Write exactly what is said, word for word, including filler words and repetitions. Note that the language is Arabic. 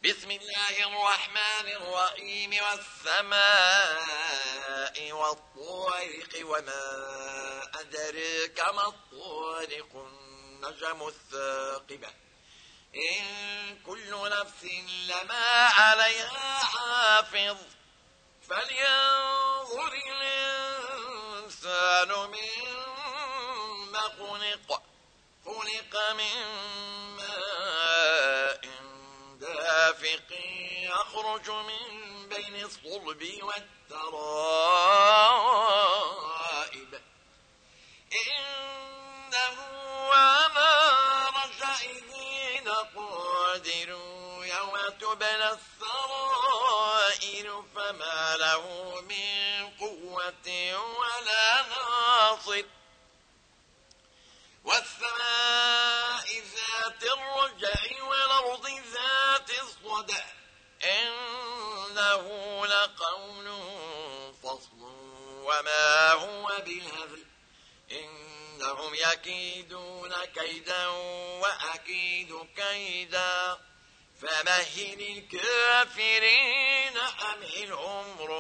بسم الله الرحمن الرحيم والسماء والطارق وما أدريك ما الطارق النجم الثاقبة إن كل نفس لما عليها حافظ فلينظر الإنسان مما خلق خلق من ماء دافق يخرج من بين الصلب والترائب إنه على رجعه لقادر يوم تبلى السرائر فما له من قوة ولا ناصر والسماء ذات الرجع والأرض ذات الصدع إنه لقول فصل وما هو بالهزل إنهم يكيدون كيدا وأكيد كيدا فمهل الكافرين أمهلهم